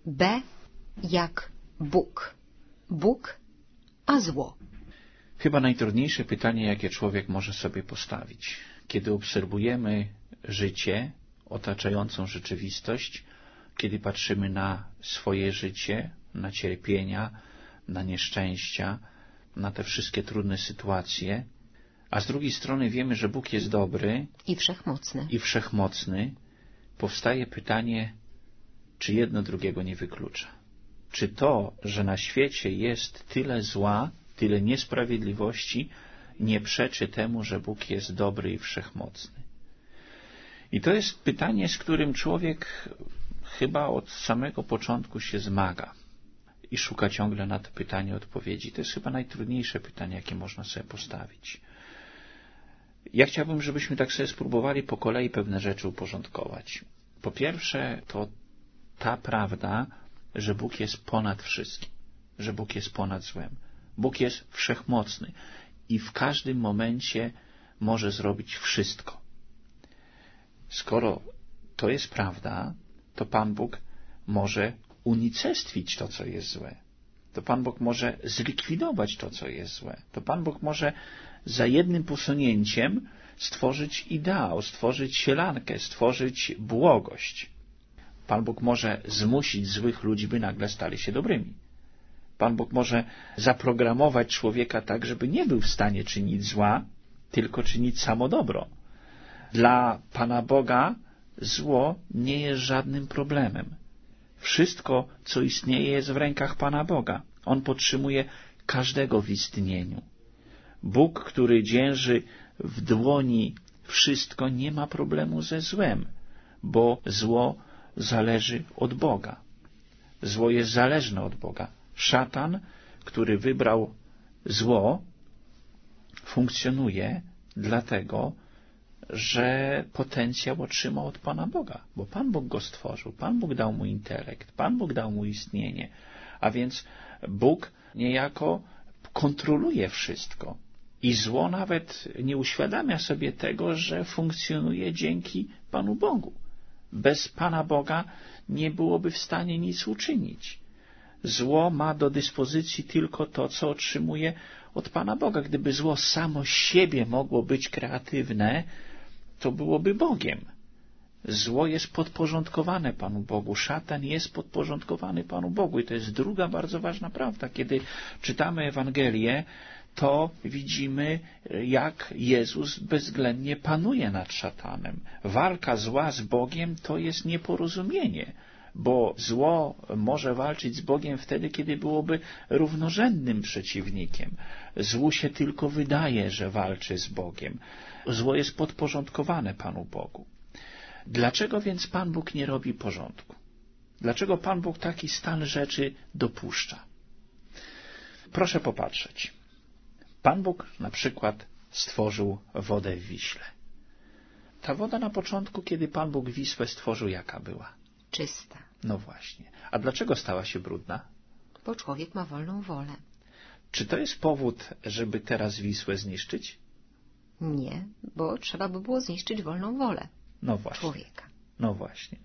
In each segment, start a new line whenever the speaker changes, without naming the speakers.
B jak Bóg. Bóg, a zło.
Chyba najtrudniejsze pytanie, jakie człowiek może sobie postawić. Kiedy obserwujemy życie, otaczającą rzeczywistość, kiedy patrzymy na swoje życie, na cierpienia, na nieszczęścia, na te wszystkie trudne sytuacje, a z drugiej strony wiemy, że Bóg jest dobry
i wszechmocny,
powstaje pytanie, czy jedno drugiego nie wyklucza. Czy to, że na świecie jest tyle zła, tyle niesprawiedliwości, nie przeczy temu, że Bóg jest dobry i wszechmocny? I to jest pytanie, z którym człowiek chyba od samego początku się zmaga i szuka ciągle na to pytanie odpowiedzi. To jest chyba najtrudniejsze pytanie, jakie można sobie postawić. Ja chciałbym, żebyśmy tak sobie spróbowali po kolei pewne rzeczy uporządkować. Po pierwsze, to ta prawda, że Bóg jest ponad wszystkim, że Bóg jest ponad złem. Bóg jest wszechmocny i w każdym momencie może zrobić wszystko. Skoro to jest prawda, to Pan Bóg może unicestwić to, co jest złe. To Pan Bóg może zlikwidować to, co jest złe. To Pan Bóg może za jednym posunięciem stworzyć ideał, stworzyć sielankę, stworzyć błogość. Pan Bóg może zmusić złych ludzi, by nagle stali się dobrymi. Pan Bóg może zaprogramować człowieka tak, żeby nie był w stanie czynić zła, tylko czynić samo dobro. Dla Pana Boga zło nie jest żadnym problemem. Wszystko, co istnieje, jest w rękach Pana Boga. On podtrzymuje każdego w istnieniu. Bóg, który dzierży w dłoni wszystko, nie ma problemu ze złem, bo zło zależy od Boga. Zło jest zależne od Boga. Szatan, który wybrał zło, funkcjonuje dlatego, że potencjał otrzymał od Pana Boga, bo Pan Bóg go stworzył, Pan Bóg dał mu intelekt, Pan Bóg dał mu istnienie, a więc Bóg niejako kontroluje wszystko. I zło nawet nie uświadamia sobie tego, że funkcjonuje dzięki Panu Bogu. Bez Pana Boga nie byłoby w stanie nic uczynić. Zło ma do dyspozycji tylko to, co otrzymuje od Pana Boga. Gdyby zło samo z siebie mogło być kreatywne, to byłoby Bogiem. Zło jest podporządkowane Panu Bogu. Szatan jest podporządkowany Panu Bogu. I to jest druga bardzo ważna prawda. Kiedy czytamy Ewangelię, to widzimy, jak Jezus bezwzględnie panuje nad szatanem. Walka zła z Bogiem to jest nieporozumienie, bo zło może walczyć z Bogiem wtedy, kiedy byłoby równorzędnym przeciwnikiem. Złu się tylko wydaje, że walczy z Bogiem. Zło jest podporządkowane Panu Bogu. Dlaczego więc Pan Bóg nie robi porządku? Dlaczego Pan Bóg taki stan rzeczy dopuszcza? Proszę popatrzeć. Pan Bóg na przykład stworzył wodę w Wiśle. Ta woda na początku, kiedy Pan Bóg Wisłę stworzył, jaka była?
Czysta.
No właśnie. A dlaczego stała się brudna?
Bo człowiek ma wolną wolę.
Czy to jest powód, żeby teraz Wisłę zniszczyć?
Nie, bo trzeba by było zniszczyć wolną wolę człowieka.
No właśnie.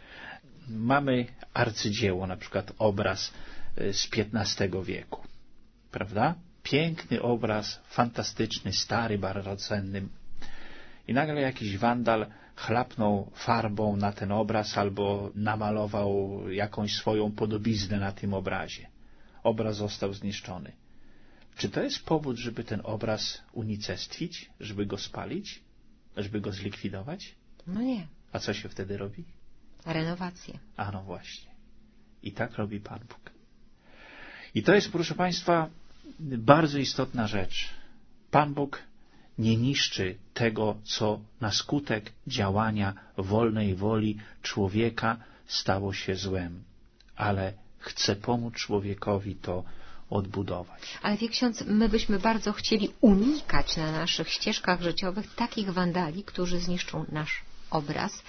Mamy arcydzieło, na przykład obraz z XV wieku. Prawda? Piękny obraz, fantastyczny, stary, bardzo cenny. I nagle jakiś wandal chlapnął farbą na ten obraz albo namalował jakąś swoją podobiznę na tym obrazie. Obraz został zniszczony. Czy to jest powód, żeby ten obraz unicestwić, żeby go spalić, żeby go zlikwidować?
No nie.
A co się wtedy robi?
Renowację.
A no właśnie. I tak robi Pan Bóg. I to jest, proszę Państwa, bardzo istotna rzecz. Pan Bóg nie niszczy tego, co na skutek działania wolnej woli człowieka stało się złem, ale chce pomóc człowiekowi to odbudować.
Ale wie ksiądz, my byśmy bardzo chcieli unikać na naszych ścieżkach życiowych takich wandali, którzy zniszczą nasz obraz.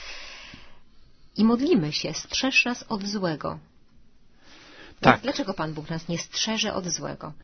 I modlimy się, strzeż nas od złego.
Tak.
Dlaczego Pan Bóg nas nie strzeże od złego?